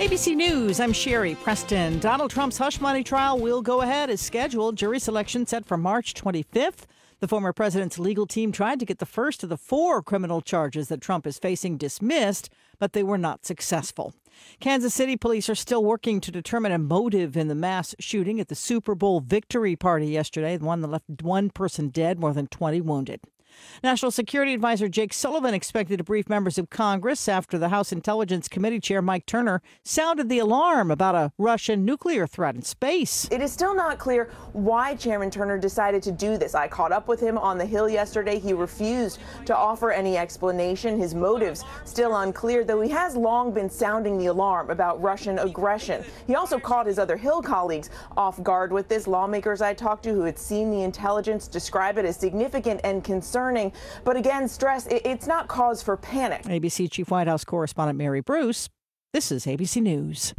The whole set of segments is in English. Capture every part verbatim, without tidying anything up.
A B C News, I'm Sherry Preston. Donald Trump's hush money trial will go ahead as scheduled. Jury selection set for March twenty-fifth. The former president's legal team tried to get the first of the four criminal charges that Trump is facing dismissed, but they were not successful. Kansas City police are still working to determine a motive in the mass shooting at the Super Bowl victory party yesterday, the one that left one person dead, more than twenty wounded. National Security Advisor Jake Sullivan expected to brief members of Congress after the House Intelligence Committee Chair Mike Turner sounded the alarm about a Russian nuclear threat in space. It is still not clear why Chairman Turner decided to do this. I caught up with him on the Hill yesterday. He refused to offer any explanation. His motives still unclear, though he has long been sounding the alarm about Russian aggression. He also caught his other Hill colleagues off guard with this. Lawmakers I talked to who had seen the intelligence describe it as significant and concerning. But again, stress, it's not cause for panic. A B C Chief White House correspondent Mary Bruce. This is A B C News.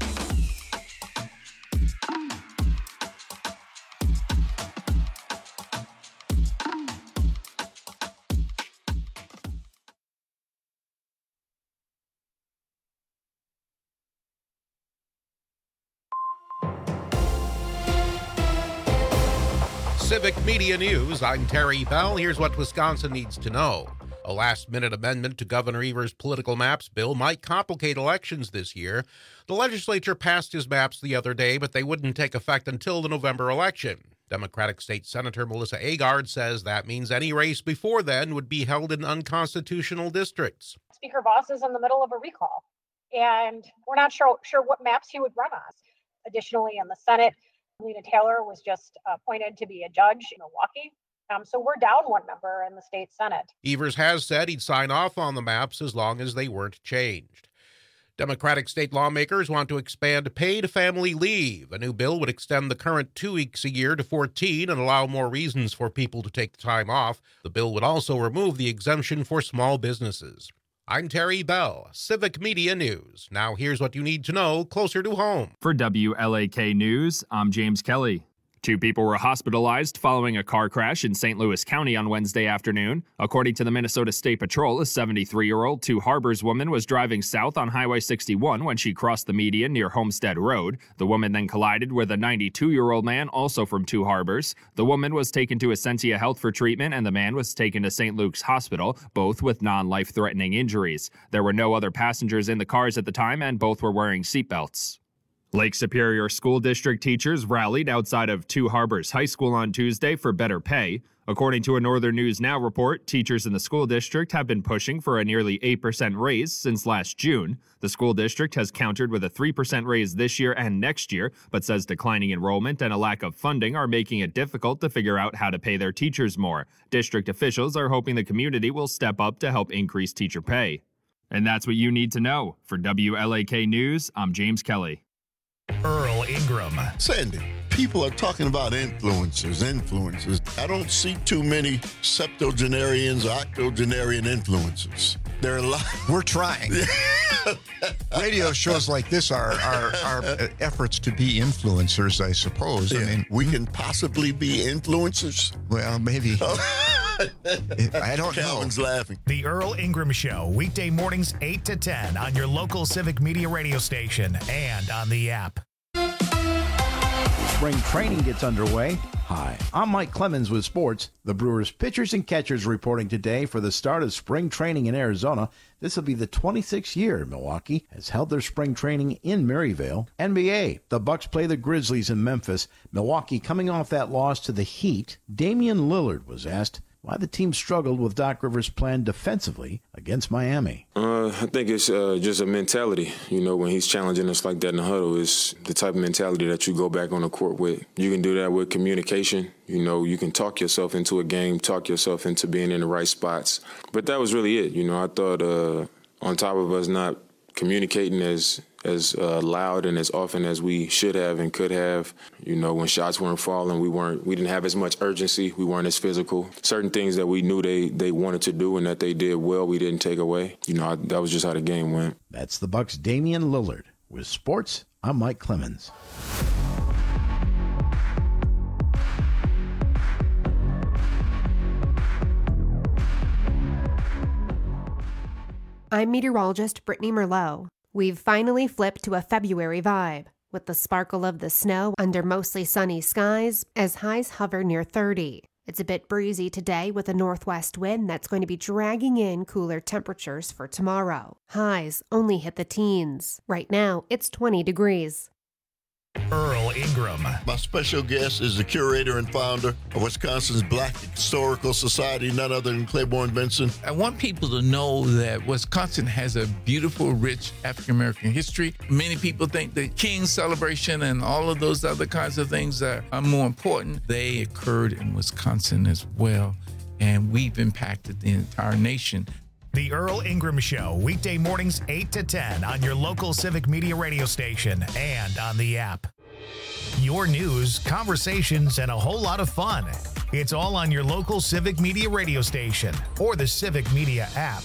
Civic Media News, I'm Terry Bell. Here's what Wisconsin needs to know. A last-minute amendment to Governor Evers' political maps bill might complicate elections this year. The legislature passed his maps the other day, but they wouldn't take effect until the November election. Democratic State Senator Melissa Agard says that means any race before then would be held in unconstitutional districts. Speaker Voss is in the middle of a recall, and we're not sure, sure what maps he would run on. Additionally, in the Senate, Lena Taylor was just appointed to be a judge in Milwaukee. Um, so we're down one member in the state Senate. Evers has said he'd sign off on the maps as long as they weren't changed. Democratic state lawmakers want to expand paid family leave. A new bill would extend the current two weeks a year to fourteen and allow more reasons for people to take the time off. The bill would also remove the exemption for small businesses. I'm Terry Bell, Civic Media News. Now here's what you need to know closer to home. For W L A K News, I'm James Kelly. Two people were hospitalized following a car crash in Saint Louis County on Wednesday afternoon. According to the Minnesota State Patrol, a seventy-three-year-old Two Harbors woman was driving south on Highway sixty-one when she crossed the median near Homestead Road. The woman then collided with a ninety-two-year-old man, also from Two Harbors. The woman was taken to Essentia Health for treatment, and the man was taken to Saint Luke's Hospital, both with non-life-threatening injuries. There were no other passengers in the cars at the time, and both were wearing seatbelts. Lake Superior School District teachers rallied outside of Two Harbors High School on Tuesday for better pay. According to a Northern News Now report, teachers in the school district have been pushing for a nearly eight percent raise since last June. The school district has countered with a three percent raise this year and next year, but says declining enrollment and a lack of funding are making it difficult to figure out how to pay their teachers more. District officials are hoping the community will step up to help increase teacher pay. And that's what you need to know. For W L A K News, I'm James Kelly. Earl Ingram. Sandy, people are talking about influencers, influencers. I don't see too many septuagenarians or octogenarian influencers. There are a lot. We're trying. Radio shows like this are, are, are efforts to be influencers, I suppose. Yeah. I mean, we can possibly be influencers. Well, maybe. I don't Calvin's know. laughing. The Earl Ingram Show, weekday mornings eight to ten on your local Civic Media radio station and on the app. Spring training gets underway. Hi, I'm Mike Clemens with sports. The Brewers pitchers and catchers reporting today for the start of spring training in Arizona. This will be the twenty-sixth year Milwaukee has held their spring training in Maryvale. N B A, the Bucks play the Grizzlies in Memphis. Milwaukee coming off that loss to the Heat. Damian Lillard was asked why the team struggled with Doc Rivers' plan defensively against Miami. Uh, I think it's uh, just a mentality. You know, when he's challenging us like that in the huddle, it's the type of mentality that you go back on the court with. You can do that with communication. You know, you can talk yourself into a game, talk yourself into being in the right spots. But that was really it. You know, I thought uh, on top of us not communicating as as uh, loud and as often as we should have and could have. You know, when shots weren't falling, we weren't, we didn't have as much urgency. We weren't as physical. Certain things that we knew they, they wanted to do and that they did well, we didn't take away. You know, I, that was just how the game went. That's the Bucks' Damian Lillard. With sports, I'm Mike Clemens. I'm meteorologist Brittany Merlot. We've finally flipped to a February vibe, with the sparkle of the snow under mostly sunny skies as highs hover near thirty. It's a bit breezy today with a northwest wind that's going to be dragging in cooler temperatures for tomorrow. Highs only hit the teens. Right now, it's twenty degrees. Earl Ingram. My special guest is the curator and founder of Wisconsin's Black Historical Society, none other than Claiborne Benson. I want people to know that Wisconsin has a beautiful, rich African-American history. Many people think the King's celebration and all of those other kinds of things are, are more important. They occurred in Wisconsin as well, and we've impacted the entire nation. The Earl Ingram Show, weekday mornings eight to ten on your local Civic Media radio station and on the app. Your news, conversations, and a whole lot of fun. It's all on your local Civic Media radio station or the Civic Media app.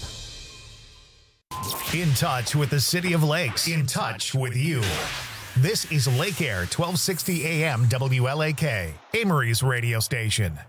In touch with the City of Lakes. In touch with you. This is Lake Air, twelve sixty A M W L A K, Amory's radio station.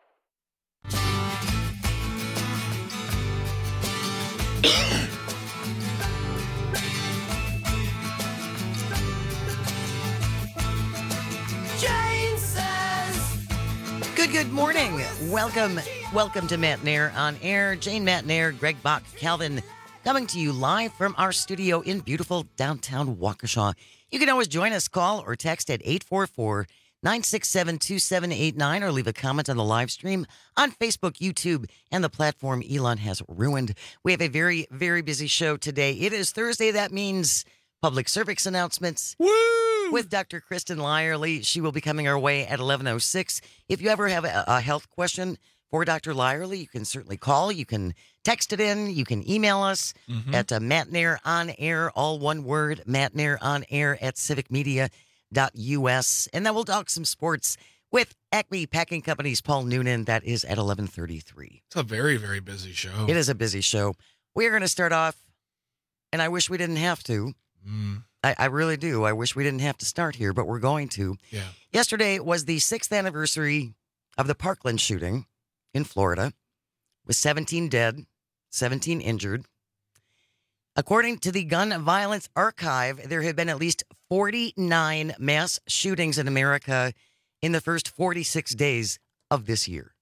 Good, good morning. Welcome, welcome to Matt Nair on Air. Jane Matt Nair, Greg Bach, Calvin, coming to you live from our studio in beautiful downtown Waukesha. You can always join us, call or text at eight four four, nine six seven, two seven eight nine or leave a comment on the live stream on Facebook, YouTube, and the platform Elon has ruined. We have a very, very busy show today. It is Thursday. That means public service announcements. Woo! With Doctor Kristen Lyerly. She will be coming our way at eleven oh six. If you ever have a, a health question for Doctor Lyerly, you can certainly call. You can text it in. You can email us mm-hmm. at uh, Matt Nair on air, all one word, Matt Nair on air at civic media dot U S. And then we'll talk some sports with Acme Packing Company's Paul Noonan. That is at eleven thirty-three. It's a very, very busy show. It is a busy show. We're going to start off, and I wish we didn't have to. Mm. I, I really do. I wish we didn't have to start here, but we're going to. Yeah. Yesterday was the sixth anniversary of the Parkland shooting in Florida, with seventeen dead, seventeen injured. According to the Gun Violence Archive, there have been at least forty-nine mass shootings in America in the first forty-six days of this year.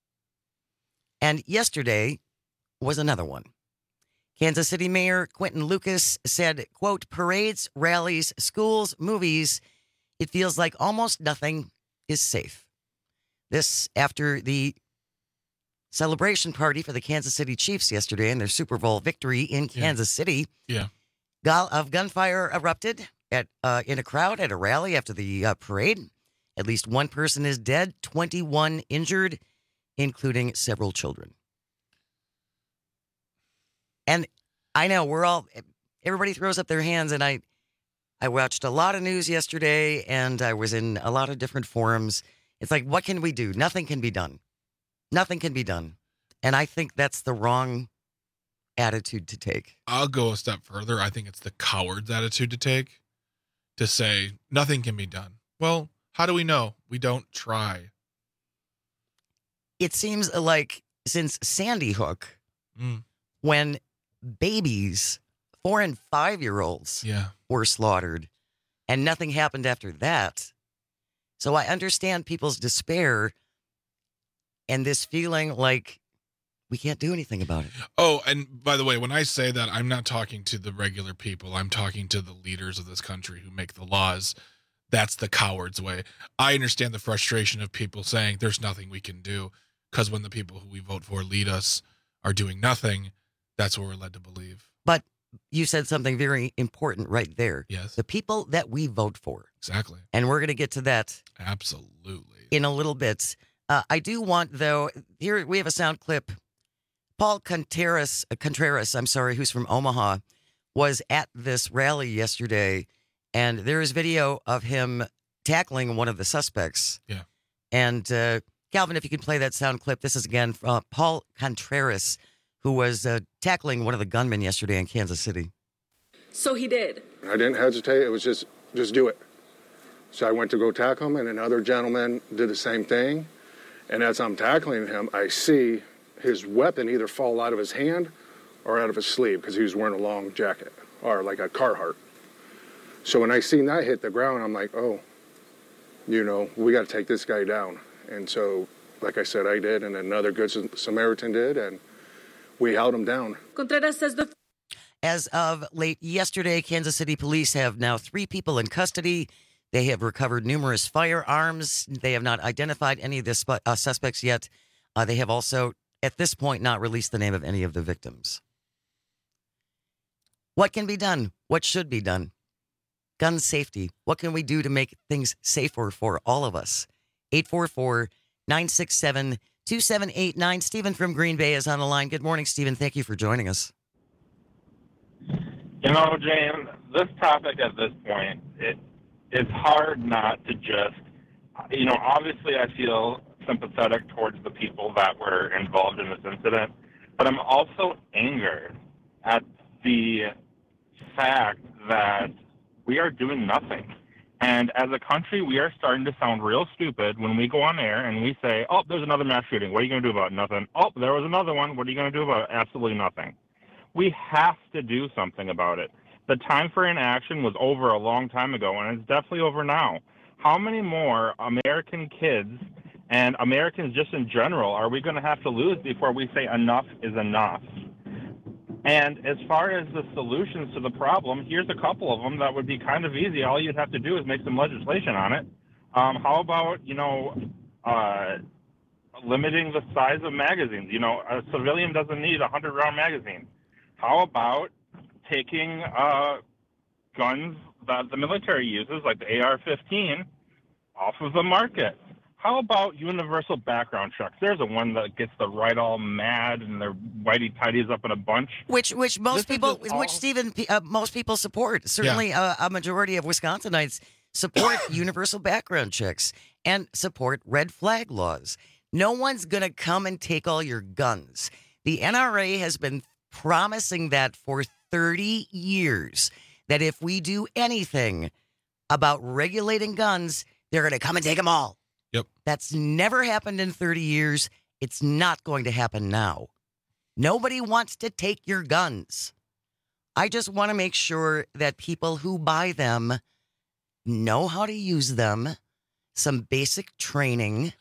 And yesterday was another one. Kansas City Mayor Quentin Lucas said, quote, parades, rallies, schools, movies, it feels like almost nothing is safe. This after the celebration party for the Kansas City Chiefs yesterday and their Super Bowl victory in Kansas yeah. City. Yeah. Gal- of gunfire erupted at uh, in a crowd at a rally after the uh, parade. At least one person is dead, twenty-one injured, including several children. And I know we're all, everybody throws up their hands, and I, I watched a lot of news yesterday, and I was in a lot of different forums. It's like, what can we do? Nothing can be done. Nothing can be done. And I think that's the wrong attitude to take. I'll go a step further. I think it's the coward's attitude to take, to say nothing can be done. Well, how do we know? We don't try. It seems like since Sandy Hook, mm. when babies, four and five-year-olds yeah. were slaughtered, and nothing happened after that. So I understand people's despair and this feeling like we can't do anything about it. Oh, and by the way, when I say that, I'm not talking to the regular people. I'm talking to the leaders of this country who make the laws. That's the coward's way. I understand the frustration of people saying there's nothing we can do, because when the people who we vote for lead us are doing nothing, that's what we're led to believe. But you said something very important right there. Yes. The people that we vote for. Exactly. And we're going to get to that. Absolutely. In a little bit. Uh, I do want, though, here we have a sound clip. Paul Contreras, uh, Contreras, I'm sorry, who's from Omaha, was at this rally yesterday, and there is video of him tackling one of the suspects. Yeah. And uh, Calvin, if you can play that sound clip, this is again uh, Paul Contreras, who was uh, tackling one of the gunmen yesterday in Kansas City. So he did. I didn't hesitate. It was just, just do it. So I went to go tackle him, and another gentleman did the same thing. And as I'm tackling him, I see his weapon either fall out of his hand or out of his sleeve, because he was wearing a long jacket, or like a Carhartt. So when I seen that hit the ground, I'm like, oh, you know, we got to take this guy down. And so, like I said, I did, and another good Samaritan did, and we held him down. Contreras says the As of late yesterday, Kansas City police have now three people in custody. They have recovered numerous firearms. They have not identified any of the sp- uh, suspects yet. Uh, they have also, at this point, not released the name of any of the victims. What can be done? What should be done? Gun safety. What can we do to make things safer for all of us? eight four four, nine six seven, two seven eight nine. Stephen from Green Bay is on the line. Good morning, Stephen. Thank you for joining us. You know, Jane, this topic at this point, it it's hard not to just, you know, obviously I feel sympathetic towards the people that were involved in this incident, but I'm also angered at the fact that we are doing nothing. And as a country, we are starting to sound real stupid when we go on air and we say, oh, there's another mass shooting. What are you going to do about it? Nothing. Oh, there was another one. What are you going to do about it? Absolutely nothing. We have to do something about it. The time for inaction was over a long time ago, and it's definitely over now. How many more American kids and Americans just in general are we going to have to lose before we say enough is enough? And as far as the solutions to the problem, here's a couple of them that would be kind of easy. All you'd have to do is make some legislation on it. Um, how about, you know, uh, limiting the size of magazines? You know, a civilian doesn't need a hundred-round magazine. How about taking uh, guns that the military uses, like the A R fifteen, off of the market? How about universal background checks? There's a one that gets the right all mad and their whitey tidies up in a bunch. Which, which most This is people, just all- which Stephen, uh, most people support. Certainly, uh, a majority of Wisconsinites support universal background checks and support red flag laws. No one's going to come and take all your guns. The N R A has been promising that for thirty years, that if we do anything about regulating guns, they're going to come and take them all. Yep. That's never happened in thirty years. It's not going to happen now. Nobody wants to take your guns. I just want to make sure that people who buy them know how to use them, some basic training,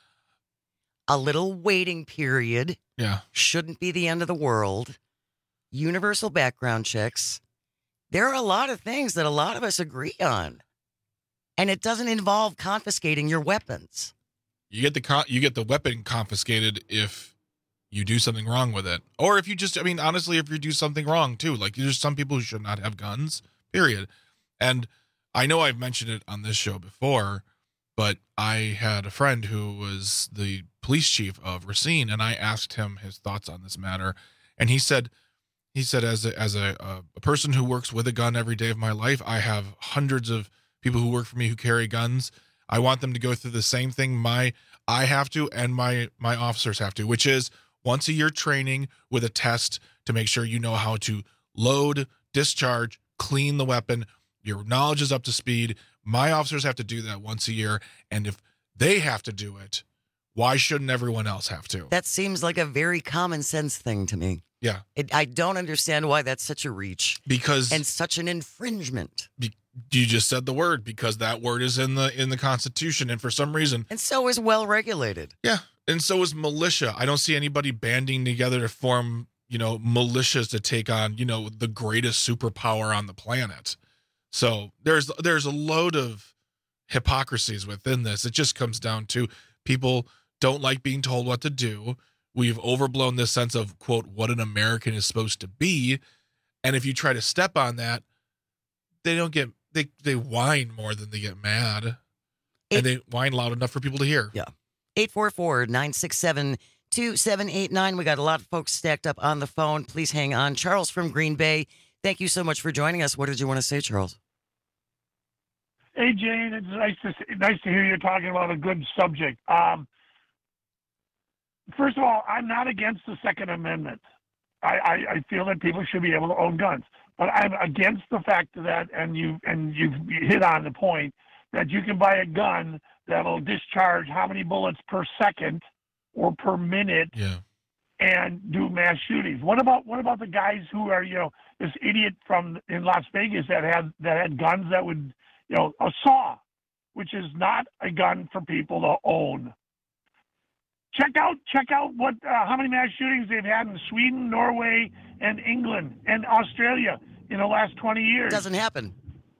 a little waiting period. Yeah. Shouldn't be the end of the world. Universal background checks. There are a lot of things that a lot of us agree on. And it doesn't involve confiscating your weapons. You get the con- you get the weapon confiscated if you do something wrong with it, or if you just, I mean, honestly, if you do something wrong too. Like, there's some people who should not have guns, period. And I know I've mentioned it on this show before, but I had a friend who was the police chief of Racine, and I asked him his thoughts on this matter, and he said, he said, as a, as a, a person who works with a gun every day of my life, I have hundreds of people who work for me who carry guns. I want them to go through the same thing my I have to and my my officers have to, which is once a year training with a test to make sure you know how to load, discharge, clean the weapon. Your knowledge is up to speed. My officers have to do that once a year, and if they have to do it, why shouldn't everyone else have to? That seems like a very common sense thing to me. Yeah. It, I don't understand why that's such a reach. Because and such an infringement. Be, you just said the word, because that word is in the in the Constitution, and for some reason, and so is well regulated. Yeah, and so is militia. I don't see anybody banding together to form, you know, militias to take on, you know, the greatest superpower on the planet. So there's there's a load of hypocrisies within this. It just comes down to people don't like being told what to do. We've overblown this sense of, quote, what an American is supposed to be. And if you try to step on that, they don't get, they, they whine more than they get mad. Eight, and they whine loud enough for people to hear. Yeah. eight four four, nine six seven, two seven eight nine. We got a lot of folks stacked up on the phone. Please hang on. Charles from Green Bay, thank you so much for joining us. What did you want to say, Charles? Hey, Jane, it's nice to nice to hear you talking about a good subject. Um, first of all, I'm not against the Second Amendment. I, I, I feel that people should be able to own guns, but I'm against the fact that, and you and you've hit on the point, that you can buy a gun that'll discharge how many bullets per second or per minute, yeah, and do mass shootings. What about what about the guys who are, you know, this idiot from in Las Vegas that had that had guns that would, you know, a saw, which is not a gun for people to own. Check out check out what uh, how many mass shootings they've had in Sweden, Norway, and England and Australia in the last twenty years. Doesn't happen.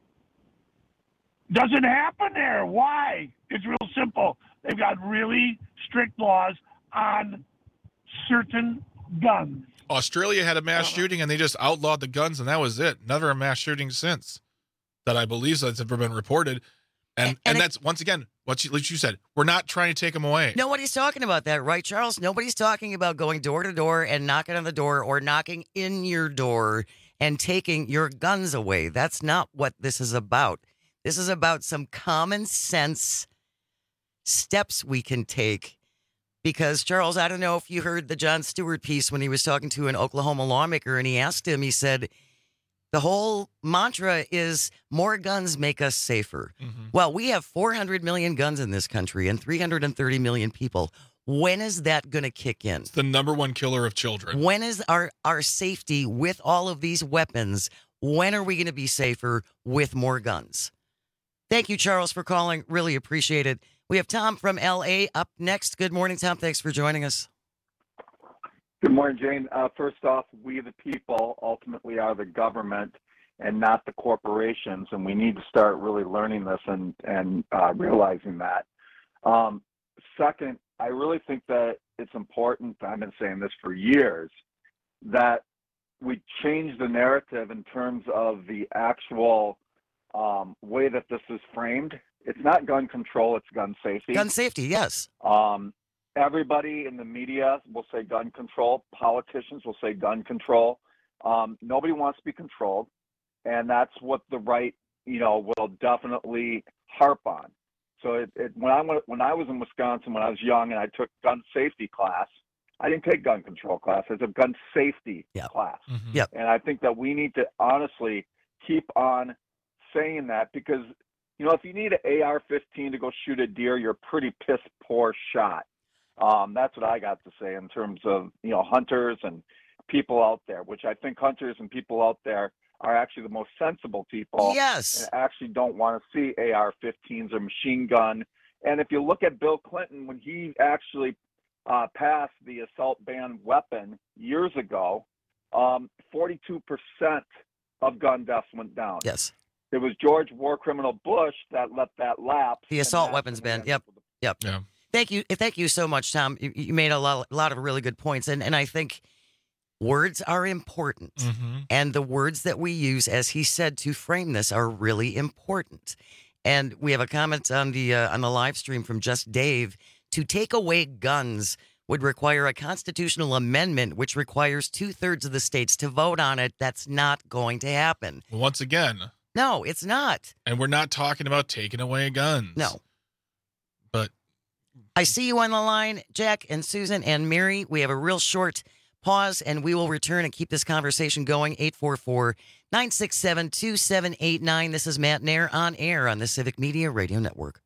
Doesn't happen there. Why? It's real simple. They've got really strict laws on certain guns. Australia had a mass shooting and they just outlawed the guns and that was it. Never a mass shooting since that I believe that's ever been reported. And and, and, and it, that's, once again, what you, like you said, we're not trying to take them away. Nobody's talking about that, right, Charles? Nobody's talking about going door to door and knocking on the door or knocking in your door and taking your guns away. That's not what this is about. This is about some common sense steps we can take. Because, Charles, I don't know if you heard the Jon Stewart piece when he was talking to an Oklahoma lawmaker, and he asked him, he said, the whole mantra is more guns make us safer. Mm-hmm. Well, we have four hundred million guns in this country and three hundred thirty million people. When is that going to kick in? It's the number one killer of children. When is our, our safety with all of these weapons? When are we going to be safer with more guns? Thank you, Charles, for calling. Really appreciate it. We have Tom from L A up next. Good morning, Tom. Thanks for joining us. Good morning, Jane. Uh, first off, we the people ultimately are the government and not the corporations, and we need to start really learning this and, and uh, realizing that. Um, second, I really think that it's important, I've been saying this for years, that we change the narrative in terms of the actual um, way that this is framed. It's not gun control, it's gun safety. Gun safety, yes. Um, everybody in the media will say gun control. Politicians will say gun control. Um, nobody wants to be controlled, and that's what the right, you know, will definitely harp on. So it, it, when I when I was in Wisconsin, when I was young, and I took gun safety class, I didn't take gun control class. I took gun safety yep. class. Mm-hmm. Yep. And I think that we need to honestly keep on saying that, because you know, if you need an A R fifteen to go shoot a deer, you're a pretty piss poor shot. Um, that's what I got to say in terms of, you know, hunters and people out there, which I think hunters and people out there are actually the most sensible people. Yes. And actually don't want to see A R fifteens or machine gun. And if you look at Bill Clinton, when he actually uh, passed the assault ban weapon years ago, um, forty-two percent of gun deaths went down. Yes. It was George War Criminal Bush that let that lapse. The assault weapons ban. Yep. Yep. Yeah. Thank you. Thank you so much, Tom. You, you made a lot, a lot of really good points. And, and I think words are important. Mm-hmm. And the words that we use, as he said, to frame this are really important. And we have a comment on the uh, on the live stream from Just Dave. To take away guns would require a constitutional amendment, which requires two-thirds of the states to vote on it. That's not going to happen. Well, once again... No, it's not. And we're not talking about taking away guns. No. But I see you on the line, Jack and Susan and Mary. We have a real short pause, and we will return and keep this conversation going. eight four four, nine six seven, two seven eight nine. This is Matt Nair on air on the Civic Media Radio Network.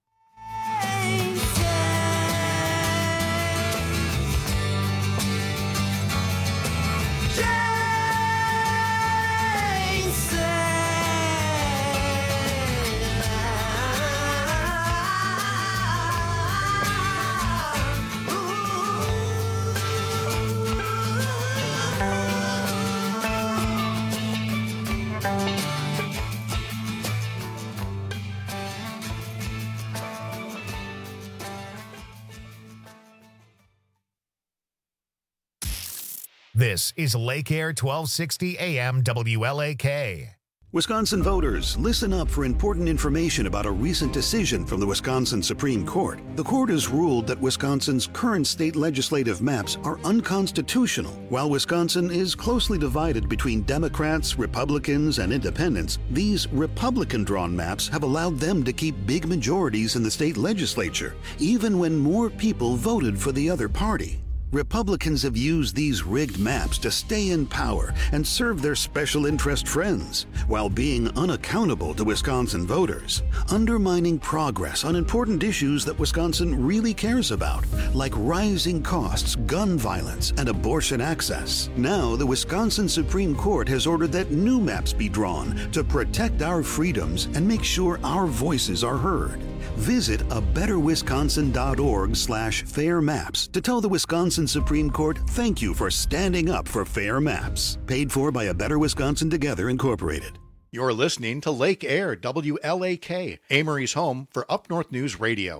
This is Lake Air twelve sixty A M W L A K. Wisconsin voters, listen up for important information about a recent decision from the Wisconsin Supreme Court. The court has ruled that Wisconsin's current state legislative maps are unconstitutional. While Wisconsin is closely divided between Democrats, Republicans, and independents, these Republican-drawn maps have allowed them to keep big majorities in the state legislature, even when more people voted for the other party. Republicans have used these rigged maps to stay in power and serve their special interest friends, while being unaccountable to Wisconsin voters, undermining progress on important issues that Wisconsin really cares about, like rising costs, gun violence, and abortion access. Now, the Wisconsin Supreme Court has ordered that new maps be drawn to protect our freedoms and make sure our voices are heard. Visit a better wisconsin dot org slash fair maps to tell the Wisconsin Supreme Court thank you for standing up for fair maps. Paid for by A Better Wisconsin Together, Incorporated. You're listening to Lake Air, W L A K, Amory's home for Up North News Radio.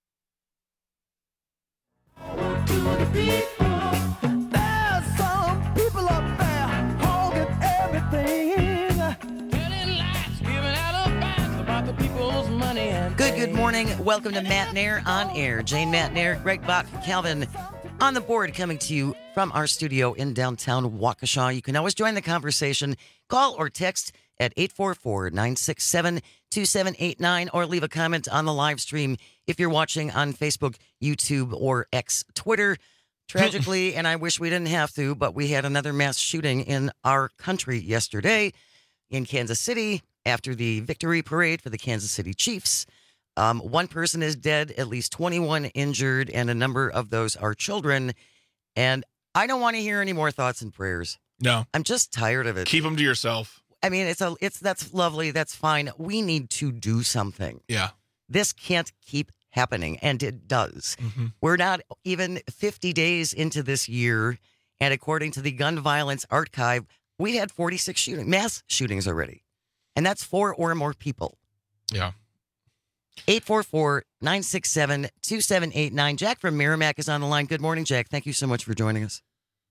Good, good morning. Welcome to Matt Nair on Air. Jane Matt Nair, Greg Bach, Calvin on the board, coming to you from our studio in downtown Waukesha. You can always join the conversation. Call or text at eight four four, nine six seven, two seven eight nine or leave a comment on the live stream if you're watching on Facebook, YouTube, or X Twitter. Tragically, and I wish we didn't have to, but we had another mass shooting in our country yesterday in Kansas City after the victory parade for the Kansas City Chiefs. Um, one person is dead, at least twenty-one injured, and a number of those are children. And I don't want to hear any more thoughts and prayers. No. I'm just tired of it. Keep them to yourself. I mean, it's a, it's that's lovely. That's fine. We need to do something. Yeah. This can't keep happening, and it does. Mm-hmm. We're not even fifty days into this year, and according to the Gun Violence Archive, we had forty-six shooting, mass shootings already, and that's four or more people. Yeah. eight four four, nine six seven, two seven eight nine. Jack from Merrimack is on the line. Good morning, Jack. Thank you so much for joining us.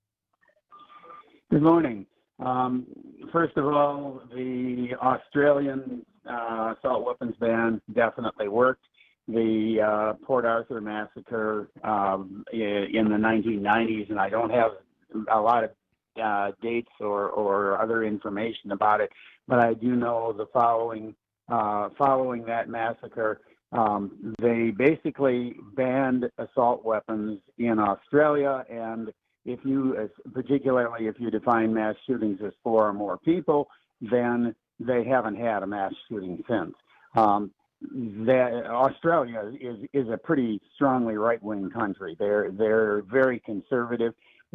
Good morning. Um, first of all, the Australian uh, assault weapons ban definitely worked. The uh, Port Arthur massacre um, in the nineteen nineties, and I don't have a lot of uh, dates or, or other information about it, but I do know the following. Uh, following that massacre, um, they basically banned assault weapons in Australia, and if you, particularly if you define mass shootings as four or more people, then they haven't had a mass shooting since. Um, that Australia is is a pretty strongly right-wing country. They're they're very conservative.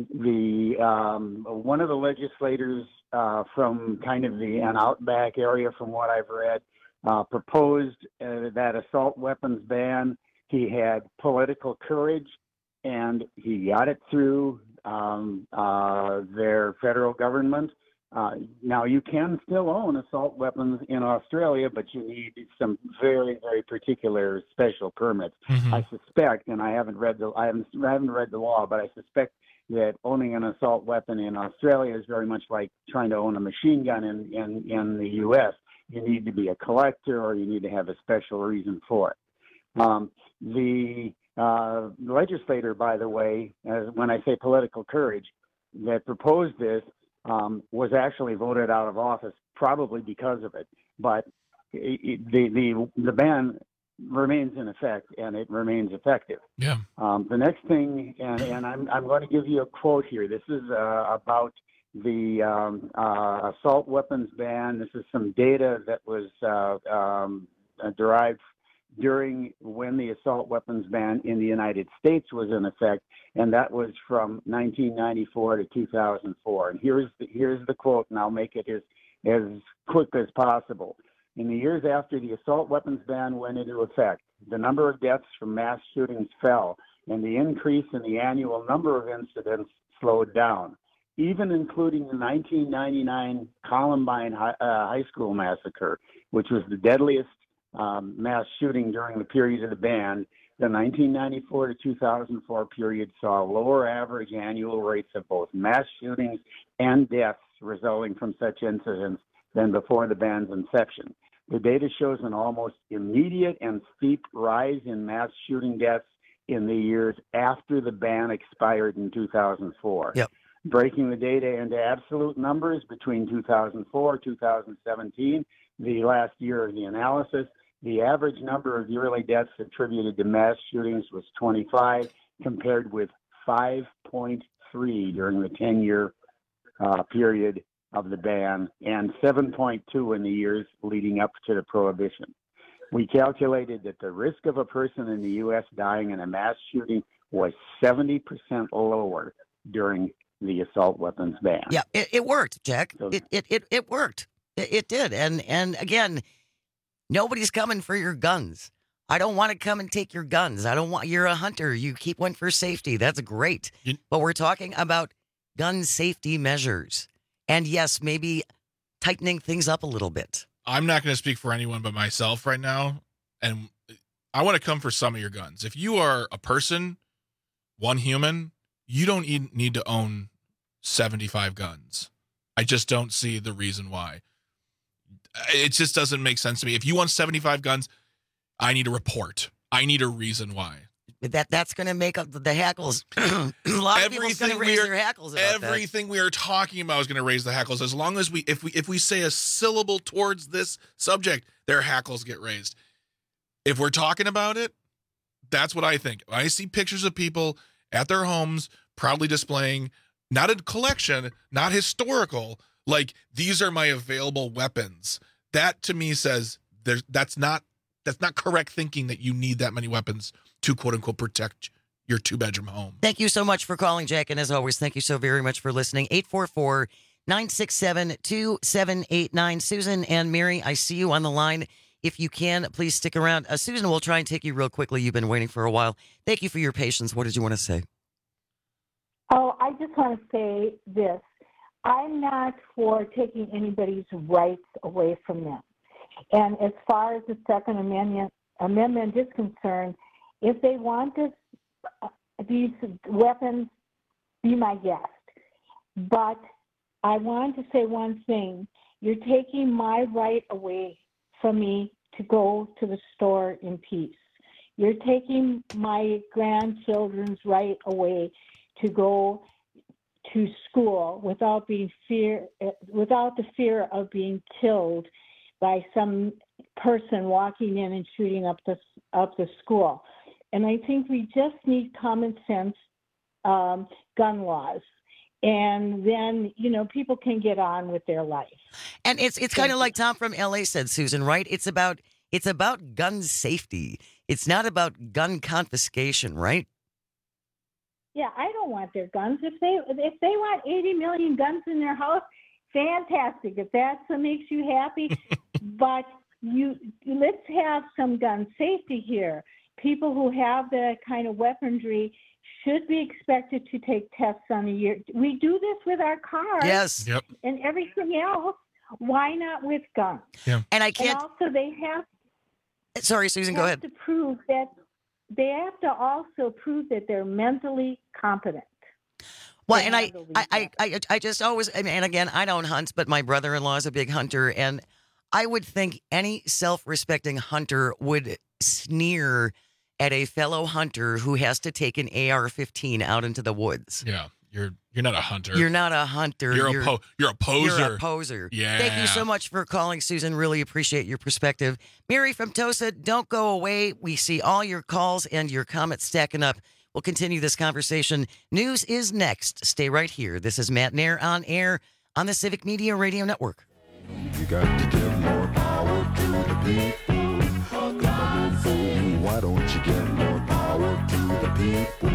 The um, one of the legislators uh, from kind of the an outback area, from what I've read, uh, proposed uh, that assault weapons ban. He had political courage, and he got it through um, uh, their federal government. Uh, now, you can still own assault weapons in Australia, but you need some very, very particular special permits. Mm-hmm. I suspect, and I haven't read the I haven't, I haven't read the law, but I suspect that owning an assault weapon in Australia is very much like trying to own a machine gun in, in, in the U S. You need to be a collector, or you need to have a special reason for it. Um, the uh, legislator, by the way, as when I say political courage, that proposed this, Um, was actually voted out of office, probably because of it. But it, the the the ban remains in effect, and it remains effective. Yeah. Um, the next thing, and, and I'm I'm going to give you a quote here. This is uh, about the um, uh, assault weapons ban. This is some data that was uh, um, derived during when the assault weapons ban in the United States was in effect, and that was from nineteen ninety-four to two thousand four. And here's the, here's the quote, and I'll make it as, as quick as possible. In the years after the assault weapons ban went into effect, the number of deaths from mass shootings fell, and the increase in the annual number of incidents slowed down, even including the nineteen ninety-nine Columbine high, uh, high school massacre, which was the deadliest Um, mass shooting during the period of the ban. The nineteen ninety-four to two thousand four period saw lower average annual rates of both mass shootings and deaths resulting from such incidents than before the ban's inception. The data shows an almost immediate and steep rise in mass shooting deaths in the years after the ban expired in two thousand four. Yep. Breaking the data into absolute numbers between two thousand four and two thousand seventeen, the last year of the analysis, the average number of yearly deaths attributed to mass shootings was twenty-five, compared with five point three during the ten-year uh, period of the ban and seven point two in the years leading up to the prohibition. We calculated that the risk of a person in the U S dying in a mass shooting was seventy percent lower during the assault weapons ban. Yeah, it, it worked, Jack. It, it it it worked. It, it did. And and again, nobody's coming for your guns. I don't want to come and take your guns. I don't want, you're a hunter. You keep one for safety. That's great. You, but we're talking about gun safety measures. And yes, maybe tightening things up a little bit. I'm not going to speak for anyone but myself right now. And I want to come for some of your guns. If you are a person, one human, you don't need to own seventy-five guns. I just don't see the reason why. It just doesn't make sense to me. If you want seventy-five guns, I need a report. I need a reason why. That that's going to make up the hackles. a lot of people's going to raise are, their hackles about everything that. we are talking about is going to raise the hackles. As long as we, if we, if we say a syllable towards this subject, their hackles get raised. If we're talking about it, that's what I think. I see pictures of people at their homes proudly displaying not a collection, not historical, like these are my available weapons. That to me says there's that's not that's not correct thinking that you need that many weapons to quote unquote protect your two bedroom home. Thank you so much for calling, Jack. And as always, thank you so very much for listening. eight four four, nine six seven, two seven eight nine. Susan and Mary, I see you on the line. If you can, please stick around. Uh, Susan, we'll try and take you real quickly. You've been waiting for a while. Thank you for your patience. What did you want to say? Oh, I just want to say this. I'm not for taking anybody's rights away from them. And as far as the Second Amendment, amendment is concerned, if they want this, uh, these weapons, be my guest. But I want to say one thing. You're taking my right away from me to go to the store in peace. You're taking my grandchildren's right away to go to school without being fear, without the fear of being killed by some person walking in and shooting up the up the school. And I think we just need common sense um, gun laws. And then, you know, people can get on with their life. And it's it's kind of like Tom from L A said, Susan, right? It's about it's about gun safety. It's not about gun confiscation, right? Yeah, I don't want their guns. If they if they want eighty million guns in their house, fantastic. If that's what makes you happy, but you let's have some gun safety here. People who have that kind of weaponry should be expected to take tests on a year. We do this with our cars, yes, yep, and everything else. Why not with guns? Yeah. And I can't. And also, they have. Sorry, Susan. Have Go ahead. To prove that they have to also prove that they're mentally competent. Well, and I, I, I, I, I just always, and again, I don't hunt, but my brother-in-law is a big hunter, and I would think any self-respecting hunter would sneer at a fellow hunter who has to take an A R fifteen out into the woods. Yeah, you're you're not a hunter. You're not a hunter. You're, you're a po- you're a poser. You're a poser. Yeah. Thank you so much for calling, Susan. Really appreciate your perspective. Mary from Tosa, don't go away. We see all your calls and your comments stacking up. We'll continue this conversation. News is next. Stay right here. This is Matt Nair on air on the Civic Media Radio Network. You got to give more power to the people. Why don't you give more power to the people?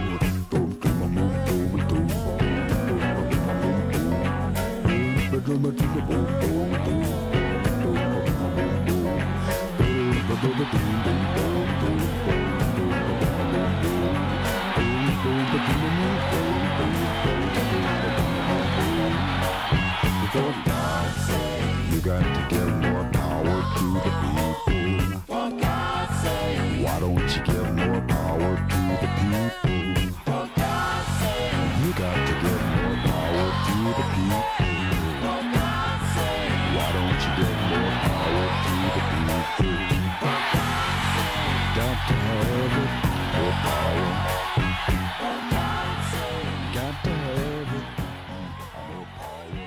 You got to give more power to the people. For God's sake. Why don't you give more power to the people? For God's sake. You got to give more power to the people. For God's sake. Why don't you give more power to the people? For God's sake. Got to have it, more power. For God's sake. Got to have it, more power.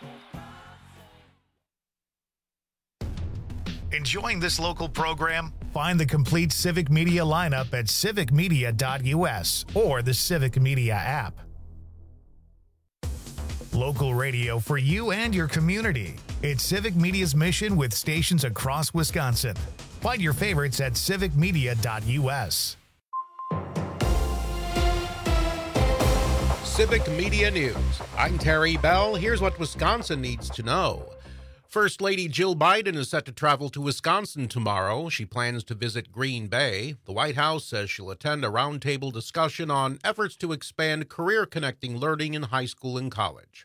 Enjoying this local program? Find the complete Civic Media lineup at civic media dot u s or the Civic Media app. Local radio for you and your community. It's Civic Media's mission with stations across Wisconsin. Find your favorites at civic media dot U S. Civic Media News. I'm Terry Bell. Here's what Wisconsin needs to know. First Lady Jill Biden is set to travel to Wisconsin tomorrow. She plans to visit Green Bay. The White House says she'll attend a roundtable discussion on efforts to expand career-connecting learning in high school and college.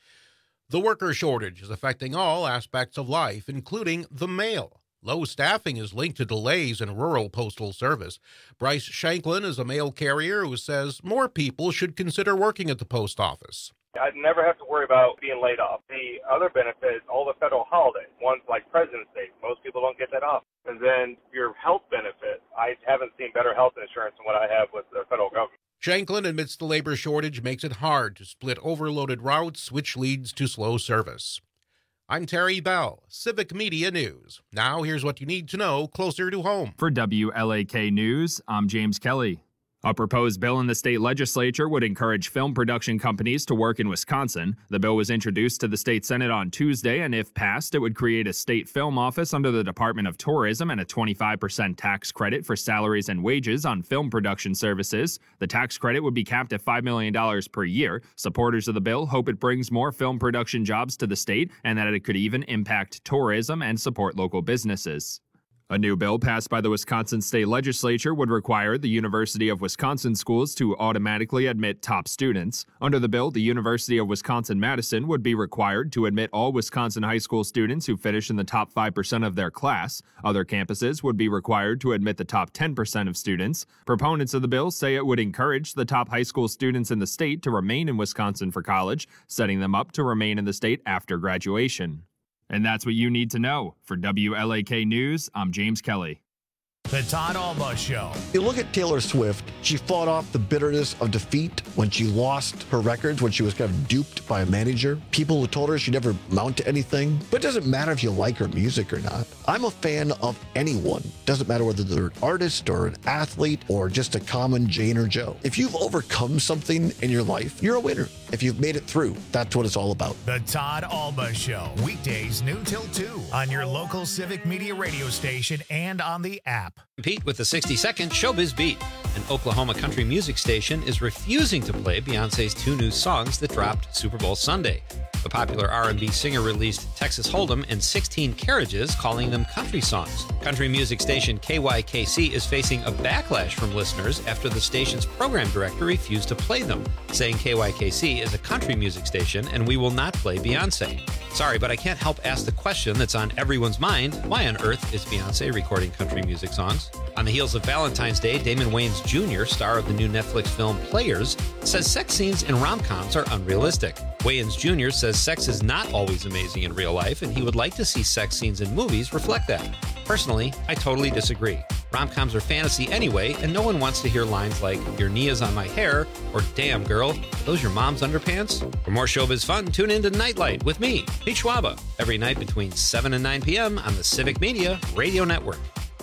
The worker shortage is affecting all aspects of life, including the mail. Low staffing is linked to delays in rural postal service. Bryce Shanklin is a mail carrier who says more people should consider working at the post office. I'd never have to worry about being laid off. The other benefit, all the federal holidays, ones like President's Day, most people don't get that off. And then your health benefit, I haven't seen better health insurance than what I have with the federal government. Shanklin admits the labor shortage makes it hard to split overloaded routes, which leads to slow service. I'm Terry Bell, Civic Media News. Now here's what you need to know closer to home. For W L A K News, I'm James Kelly. A proposed bill in the state legislature would encourage film production companies to work in Wisconsin. The bill was introduced to the state Senate on Tuesday, and if passed, it would create a state film office under the Department of Tourism and a twenty-five percent tax credit for salaries and wages on film production services. The tax credit would be capped at five million dollars per year. Supporters of the bill hope it brings more film production jobs to the state and that it could even impact tourism and support local businesses. A new bill passed by the Wisconsin State Legislature would require the University of Wisconsin schools to automatically admit top students. Under the bill, the University of Wisconsin-Madison would be required to admit all Wisconsin high school students who finish in the top five percent of their class. Other campuses would be required to admit the top ten percent of students. Proponents of the bill say it would encourage the top high school students in the state to remain in Wisconsin for college, setting them up to remain in the state after graduation. And that's what you need to know. For W L A K News, I'm James Kelly. The Todd Alba Show. You look at Taylor Swift, she fought off the bitterness of defeat when she lost her records, when she was kind of duped by a manager. People who told her she'd never amount to anything. But it doesn't matter if you like her music or not. I'm a fan of anyone. Doesn't matter whether they're an artist or an athlete or just a common Jane or Joe. If you've overcome something in your life, you're a winner. If you've made it through, that's what it's all about. The Todd Alba Show. Weekdays noon till two on your local Civic Media radio station and on the app. Pete with the sixty second Showbiz Beat. An Oklahoma country music station is refusing to play Beyonce's two new songs that dropped Super Bowl Sunday. The popular R and B singer released Texas Hold'em and sixteen Carriages, calling them country songs. Country music station K Y K C is facing a backlash from listeners after the station's program director refused to play them, saying K Y K C is a country music station and we will not play Beyonce. Sorry, but I can't help ask the question that's on everyone's mind. Why on earth is Beyonce recording country music songs? On the heels of Valentine's Day, Damon Wayans Junior, star of the new Netflix film Players, says sex scenes in rom-coms are unrealistic. Wayans Junior says sex is not always amazing in real life, and he would like to see sex scenes in movies reflect that. Personally, I totally disagree. Rom-coms are fantasy anyway, and no one wants to hear lines like, "Your knee is on my hair," or "Damn, girl, are those your mom's underpants?" For more showbiz fun, tune in to Nightlight with me, Pete Schwaba, every night between seven and nine p.m. on the Civic Media Radio Network.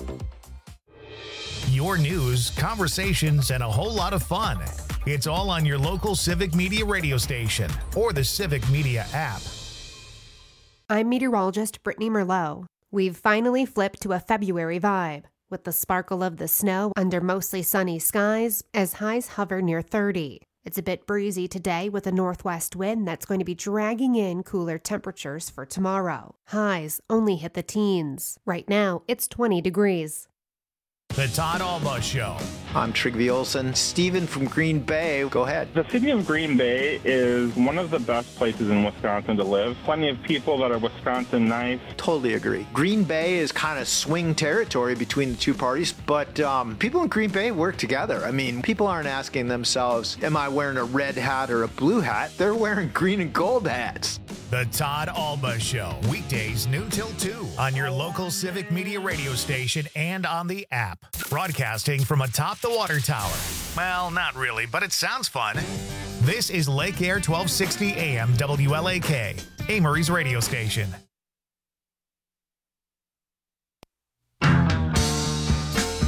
Your news, conversations, and a whole lot of fun. It's all on your local Civic Media radio station or the Civic Media app. I'm meteorologist Brittany Merlot. We've finally flipped to a February vibe, with the sparkle of the snow under mostly sunny skies as highs hover near thirty. It's a bit breezy today with a northwest wind that's going to be dragging in cooler temperatures for tomorrow. Highs only hit the teens. Right now, it's twenty degrees. The Todd Alba Show. I'm Trygve Olsen. Steven from Green Bay, go ahead. The city of Green Bay is one of the best places in Wisconsin to live. Plenty of people that are Wisconsin nice. Totally agree. Green Bay is kind of swing territory between the two parties, but um, people in Green Bay work together. I mean, people aren't asking themselves, am I wearing a red hat or a blue hat? They're wearing green and gold hats. The Todd Alba Show. Weekdays noon till two on your local Civic Media radio station and on the app. Broadcasting from atop the water tower. Well, not really, but it sounds fun. This is Lake Air twelve sixty A M W L A K, Amory's radio station.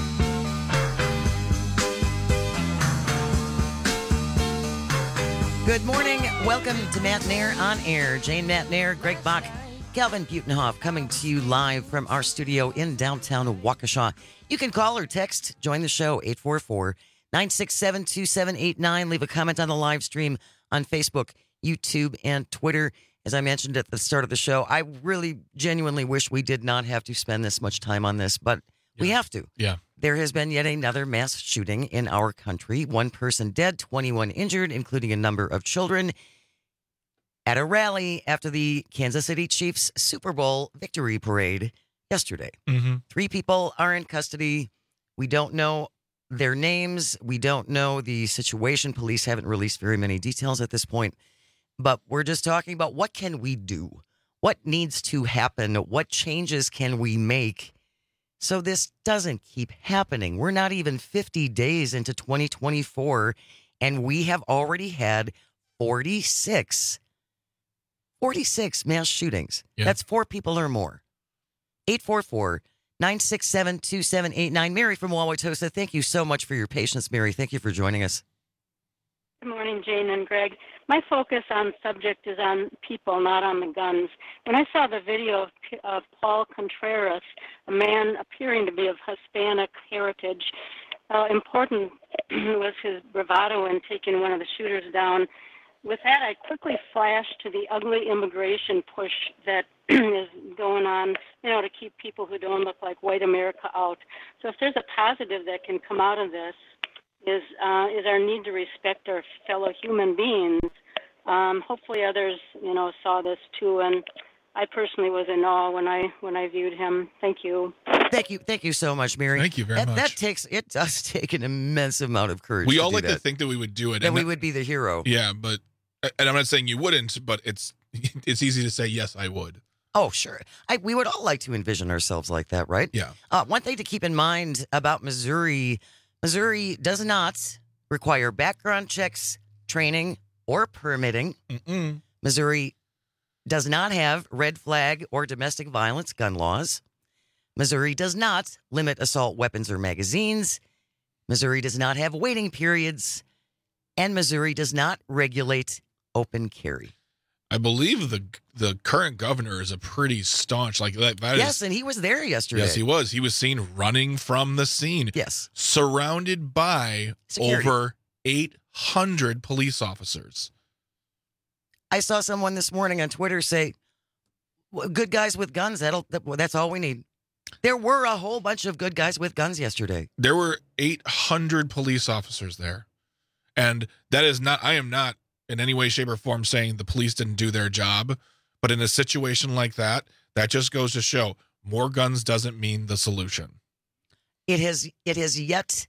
Good Good morning. Welcome to Matt Nair on Air. Jane Matt Nair, Greg Bach, Calvin Butenhoff coming to you live from our studio in downtown Waukesha. You can call or text, join the show, eight four four, nine six seven, two seven eight nine. Leave a comment on the live stream on Facebook, YouTube, and Twitter. As I mentioned at the start of the show, I really genuinely wish we did not have to spend this much time on this, but yeah. we have to. Yeah. There has been yet another mass shooting in our country. One person dead, twenty-one injured, including a number of children, at a rally after the Kansas City Chiefs Super Bowl victory parade yesterday. Mm-hmm. Three people are in custody. We don't know their names. We don't know the situation. Police haven't released very many details at this point. But we're just talking about what can we do? What needs to happen? What changes can we make so this doesn't keep happening? We're not even fifty days into twenty twenty-four, and we have already had forty-six, forty-six mass shootings. Yeah. That's four people or more. eight four four, nine six seven, two seven eight nine. Mary from Wauwatosa, thank you so much for your patience, Mary. Thank you for joining us. Good morning, Jane and Greg. My focus on subject is on people, not on the guns. When I saw the video of, of Paul Contreras, a man appearing to be of Hispanic heritage, uh, important was his bravado in taking one of the shooters down. With that, I quickly flashed to the ugly immigration push that is going on, you know, to keep people who don't look like white America out. So if there's a positive that can come out of this, is uh, is our need to respect our fellow human beings. Um, hopefully others, you know, saw this too, and I personally was in awe when I when I viewed him. Thank you. Thank you, thank you so much, Mary. Thank you very that, much. That takes it does take an immense amount of courage. We to all do like that. to think that we would do it, that and we that, would be the hero. Yeah, but and I'm not saying you wouldn't, but it's it's easy to say yes, I would. Oh, sure. I, we would all like to envision ourselves like that, right? Yeah. Uh, one thing to keep in mind about Missouri. Missouri does not require background checks, training, or permitting. Mm-mm. Missouri does not have red flag or domestic violence gun laws. Missouri does not limit assault weapons or magazines. Missouri does not have waiting periods. And Missouri does not regulate open carry. I believe the the current governor is a pretty staunch, like that. that yes, is, and he was there yesterday. Yes, he was. He was seen running from the scene. Yes. Surrounded by Security. over eight hundred police officers. I saw someone this morning on Twitter say, good guys with guns, that'll, that's all we need. There were a whole bunch of good guys with guns yesterday. There were eight hundred police officers there. And that is not, I am not in any way, shape, or form saying the police didn't do their job. But in a situation like that, that just goes to show more guns doesn't mean the solution. It has it has yet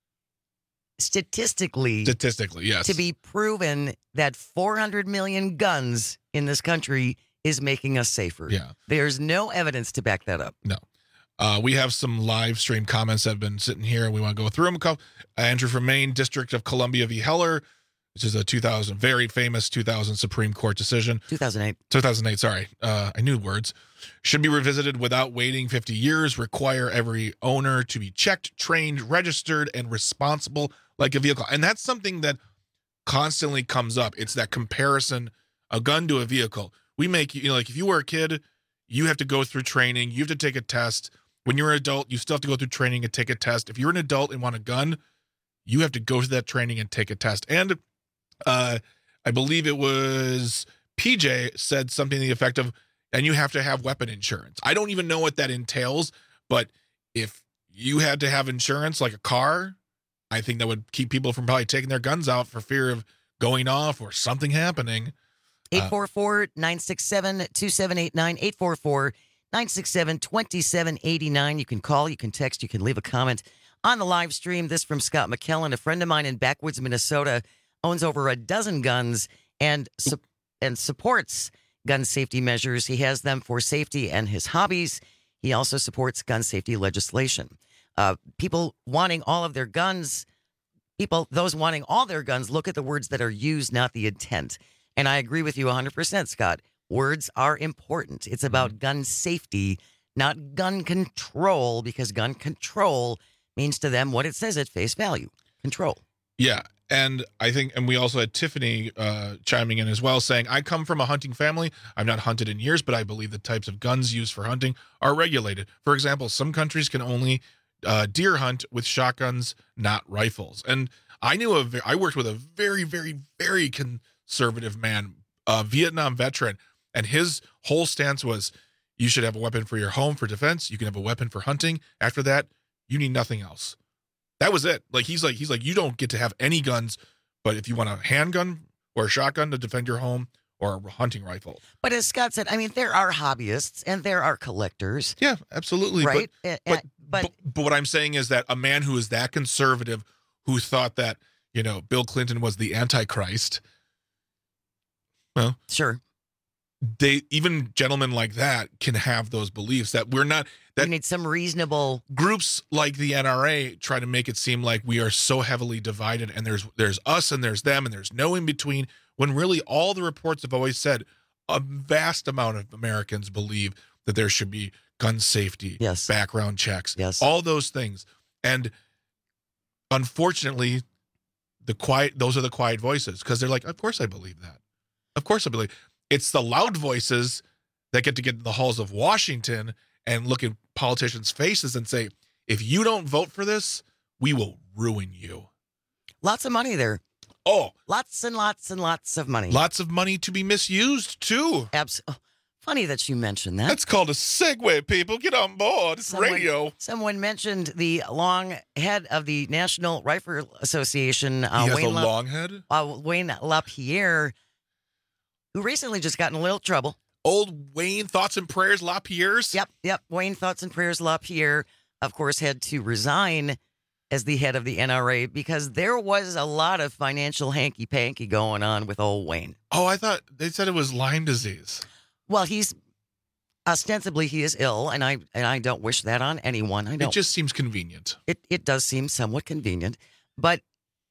statistically Statistically, yes. to be proven that four hundred million guns in this country is making us safer. Yeah. There's no evidence to back that up. No. Uh, we have some live stream comments that have been sitting here, and we want to go through them. Uh, Andrew from Maine, District of Columbia v. Heller, which is a two thousand, very famous two thousand Supreme Court decision. two thousand eight. two thousand eight, sorry. Uh, I knew words. Should be revisited without waiting fifty years. Require every owner to be checked, trained, registered, and responsible like a vehicle. And that's something that constantly comes up. It's that comparison, a gun to a vehicle. We make, you know, like if you were a kid, you have to go through training. You have to take a test. When you're an adult, you still have to go through training and take a test. If you're an adult and want a gun, you have to go to that training and take a test. And uh, I believe it was P J said something to the effect of, and you have to have weapon insurance. I don't even know what that entails, but if you had to have insurance like a car, I think that would keep people from probably taking their guns out for fear of going off or something happening. eight four four, nine six seven, two seven eight nine, eight four four, nine six seven, two seven eight nine. You can call, you can text, you can leave a comment on the live stream. This from Scott McKellen, a friend of mine in Backwoods, Minnesota, owns over a dozen guns and su- and supports gun safety measures. He has them for safety and his hobbies. He also supports gun safety legislation. Uh, people wanting all of their guns, people, those wanting all their guns, look at the words that are used, not the intent. And I agree with you one hundred percent, Scott. Words are important. It's about mm-hmm. gun safety, not gun control, because gun control means to them what it says at face value, control. Yeah. And I think, and we also had Tiffany uh, chiming in as well, saying, I come from a hunting family. I've not hunted in years, but I believe the types of guns used for hunting are regulated. For example, some countries can only uh, deer hunt with shotguns, not rifles. And I knew a, I worked with a very, very, very conservative man, a Vietnam veteran, and his whole stance was, you should have a weapon for your home for defense. You can have a weapon for hunting. After that, you need nothing else. That was it. Like he's like he's like you don't get to have any guns, but if you want a handgun or a shotgun to defend your home or a hunting rifle. But as Scott said, I mean, there are hobbyists and there are collectors. Yeah, absolutely. Right. But, Uh, uh, but, but, but but what I'm saying is that a man who is that conservative, who thought that you know Bill Clinton was the Antichrist. Well, sure. They even gentlemen like that can have those beliefs that we're not. That we need some reasonable groups like the N R A try to make it seem like we are so heavily divided, and there's there's us and there's them and there's no in between. When really all the reports have always said a vast amount of Americans believe that there should be gun safety, yes, background checks, yes, all those things. And unfortunately, the quiet those are the quiet voices because they're like, of course I believe that. Of course I believe. It's the loud voices that get to get in the halls of Washington and look at politicians' faces and say, if you don't vote for this, we will ruin you. Lots of money there. Oh. Lots and lots and lots of money. Lots of money to be misused, too. Absolutely. Funny that you mentioned that. That's called a segue, people. Get on board. It's someone, radio. Someone mentioned the long head of the National Rifle Association. Uh, he has Wayne a La- long head? Uh, Wayne LaPierre, who recently just got in a little trouble. Old Wayne Thoughts and Prayers LaPierre's? Yep, yep. Wayne Thoughts and Prayers LaPierre, of course, had to resign as the head of the N R A because there was a lot of financial hanky-panky going on with old Wayne. Oh, I thought they said it was Lyme disease. Well, he's ostensibly he is ill, and I and I don't wish that on anyone. I don't. It just seems convenient. It it does seem somewhat convenient, but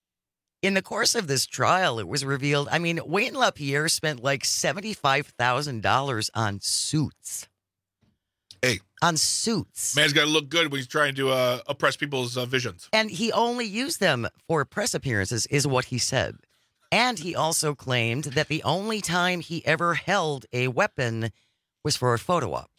in the course of this trial, it was revealed. I mean, Wayne LaPierre spent like seventy-five thousand dollars on suits. Hey, on suits. Man's got to look good when he's trying to uh, oppress people's uh, visions. And he only used them for press appearances, is what he said. And he also claimed that the only time he ever held a weapon was for a photo op.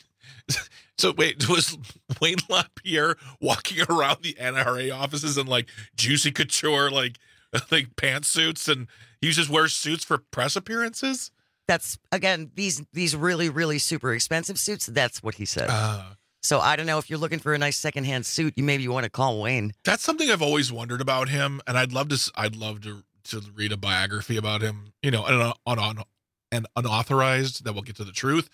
So wait, was Wayne LaPierre walking around the N R A offices in like Juicy Couture, like like pantsuits, and he just wears suits for press appearances? That's again these these really really super expensive suits. That's what he said. Uh, so I don't know if you're looking for a nice secondhand suit, you maybe you want to call Wayne. That's something I've always wondered about him, and I'd love to. I'd love to to read a biography about him. You know, an on on and unauthorized that will get to the truth.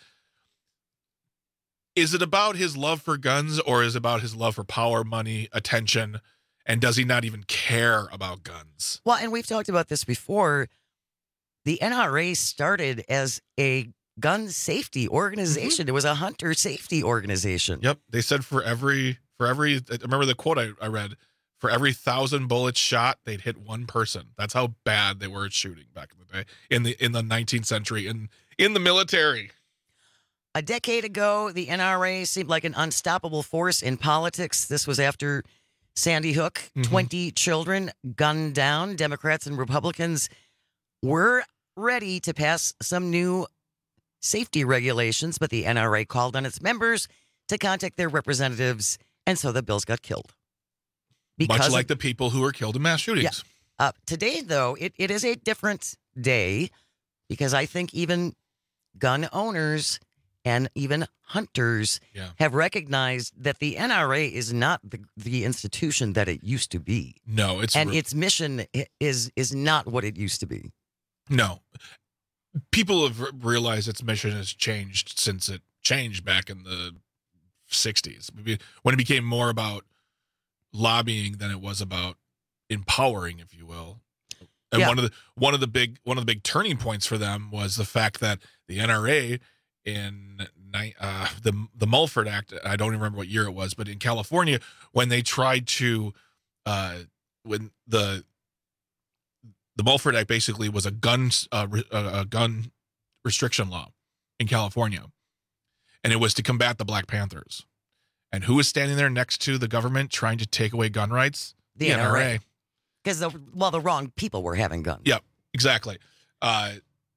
Is it about his love for guns, or is it about his love for power, money, attention, and does he not even care about guns? Well, and we've talked about this before. The N R A started as a gun safety organization. Mm-hmm. It was a hunter safety organization. Yep. They said for every, for every, I remember the quote I, I read, for every thousand bullets shot, they'd hit one person. That's how bad they were at shooting back in the day, in the, in the nineteenth century, in, in the military. A decade ago, the N R A seemed like an unstoppable force in politics. This was after Sandy Hook. Mm-hmm. twenty children gunned down. Democrats and Republicans were ready to pass some new safety regulations, but the N R A called on its members to contact their representatives, and so the bills got killed. Because Much like of, the people who were killed in mass shootings. Yeah. Uh, today, though, it, it is a different day because I think even gun owners and even hunters yeah. have recognized that the N R A is not the, the institution that it used to be. No, it's and re- its mission is is not what it used to be. No. People have realized its mission has changed since it changed back in the sixties, when it became more about lobbying than it was about empowering, if you will. And yeah. one of the one of the big one of the big turning points for them was the fact that the N R A in uh, the the Mulford Act, I don't even remember what year it was, but in California, when they tried to uh, when the The Mulford Act basically was a gun uh, a gun restriction law in California, and it was to combat the Black Panthers. And who was standing there next to the government trying to take away gun rights? The, the N R A. N R A. Because, the, well, the wrong people were having guns. Yep, exactly. Uh,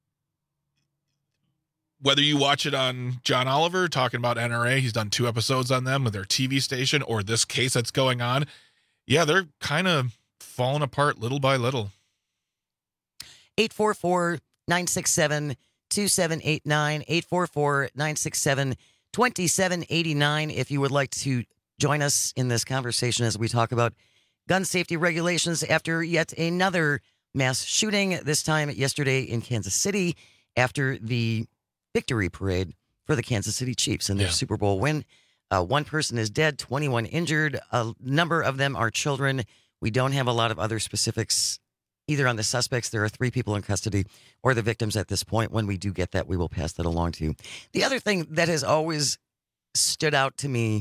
whether you watch it on John Oliver talking about N R A, he's done two episodes on them with their T V station, or this case that's going on. Yeah, they're kind of falling apart little by little. eight four four, nine six seven, two seven eight nine, eight four four, nine six seven, two seven eight nine if you would like to join us in this conversation as we talk about gun safety regulations after yet another mass shooting, this time yesterday in Kansas City after the victory parade for the Kansas City Chiefs and their Yeah. Super Bowl win. Uh, one person is dead, twenty-one injured. A number of them are children. We don't have a lot of other specifics either on the suspects. There are three people in custody or the victims at this point. When we do get that, we will pass that along to you. The other thing that has always stood out to me,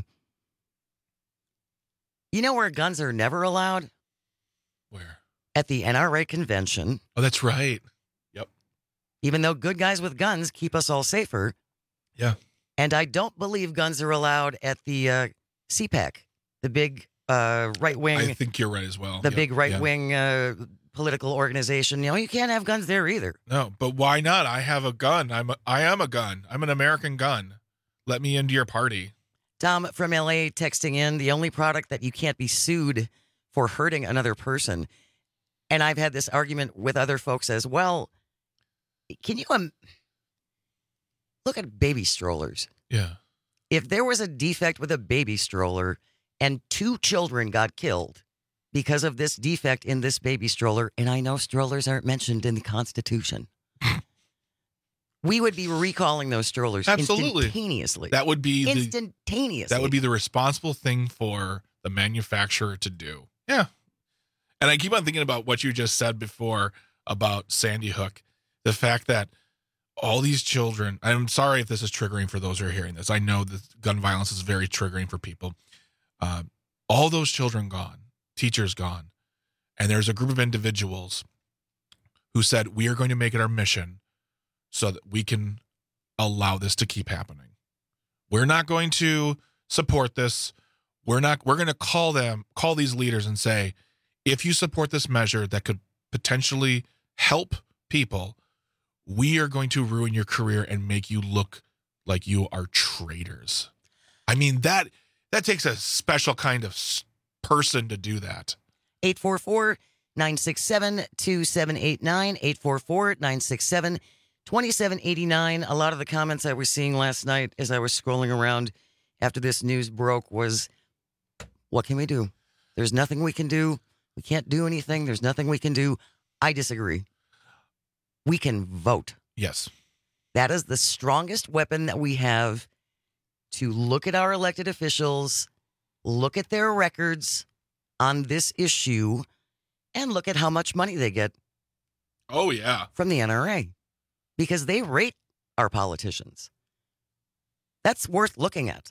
you know where guns are never allowed? Where? At the N R A convention. Oh, that's right. Yep. Even though good guys with guns keep us all safer. Yeah. And I don't believe guns are allowed at the uh, C PAC, the big uh, right-wing. I think you're right as well. The Yep, big yeah. right-wing uh, political organization. You know, you can't have guns there either. No, but why not? I have a gun. I'm a, I am a gun. I'm an American gun. Let me into your party. Tom from L A texting in, the only product that you can't be sued for hurting another person. And I've had this argument with other folks as well. Can you um, look at baby strollers? Yeah. If there was a defect with a baby stroller and two children got killed because of this defect in this baby stroller, and I know strollers aren't mentioned in the Constitution, we would be recalling those strollers Absolutely. instantaneously. That would be the, instantaneously. that would be the responsible thing for the manufacturer to do. Yeah. And I keep on thinking about what you just said before about Sandy Hook. The fact that all these children, I'm sorry if this is triggering for those who are hearing this. I know that gun violence is very triggering for people. Uh, all those children gone, teachers gone. And there's a group of individuals who said, we are going to make it our mission so that we can allow this to keep happening. We're not going to support this. We're not, we're going to call them, call these leaders and say, if you support this measure that could potentially help people, we are going to ruin your career and make you look like you are traitors. I mean, that that takes a special kind of s- person to do that. eight four four, nine six seven, two seven eight nine, eight four four, nine six seven, two seven eight nine. A lot of the comments I was seeing last night as I was scrolling around after this news broke was, what can we do? There's nothing we can do. We can't do anything. There's nothing we can do. I disagree. We can vote. Yes. That is the strongest weapon that we have to look at our elected officials, look at their records on this issue, and look at how much money they get. Oh, yeah. From the N R A, because they rate our politicians. That's worth looking at.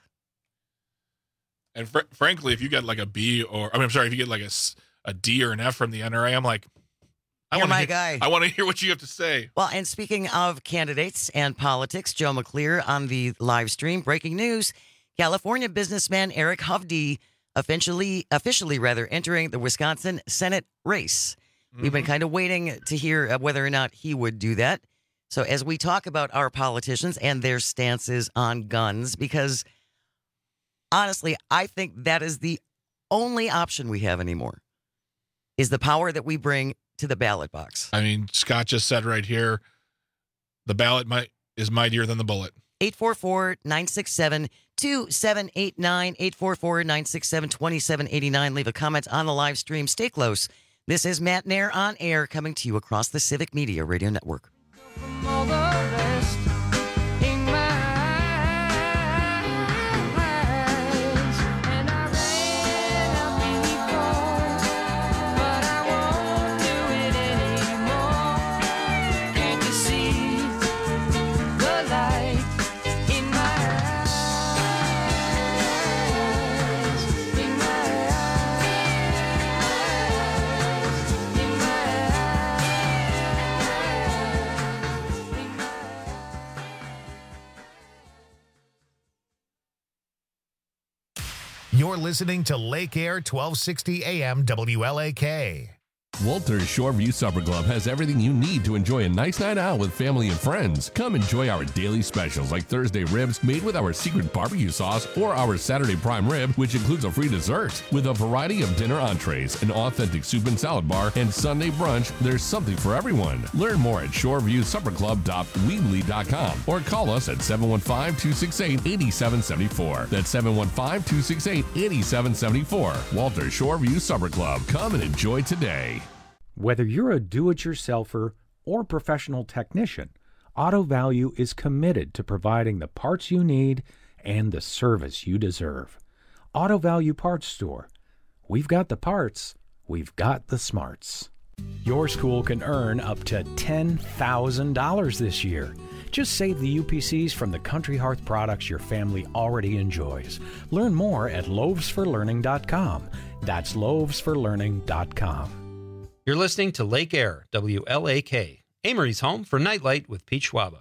And fr- frankly, if you get like a B or, I mean, I'm sorry, if you get like a, a D or an F from the N R A, I'm like, I You're want to my hear, guy. I want to hear what you have to say. Well, and speaking of candidates and politics, Joe McClear on the live stream. Breaking news: California businessman Eric Hovde officially, officially rather, entering the Wisconsin Senate race. Mm-hmm. We've been kind of waiting to hear whether or not he would do that. So as we talk about our politicians and their stances on guns, because honestly, I think that is the only option we have anymore, is the power that we bring to the ballot box. I mean, Scott just said right here, the ballot might is mightier than the bullet. eight four four, nine six seven, two seven eight nine, eight four four, nine six seven, two seven eight nine. Leave a comment on the live stream. Stay close. This is Matt Nair on air, coming to you across the Civic Media Radio Network. You're listening to Lake Air twelve sixty A M W L A K. Walters Shoreview Supper Club has everything you need to enjoy a nice night out with family and friends. Come enjoy our daily specials like Thursday ribs made with our secret barbecue sauce or our Saturday prime rib, which includes a free dessert. With a variety of dinner entrees, an authentic soup and salad bar, and Sunday brunch, there's something for everyone. Learn more at shoreview supper club dot weebly dot com or call us at seven one five, two six eight, eight seven seven four. That's seven one five, two six eight, eight seven seven four. Walters Shoreview Supper Club. Come and enjoy today. Whether you're a do-it-yourselfer or professional technician, Auto Value is committed to providing the parts you need and the service you deserve. Auto Value Parts Store. We've got the parts, we've got the smarts. Your school can earn up to ten thousand dollars this year. Just save the U P Cs from the Country Hearth products your family already enjoys. Learn more at loaves for learning dot com. That's loaves for learning dot com. You're listening to Lake Air, W L A K, Amory's home for Nightlight with Pete Schwaba.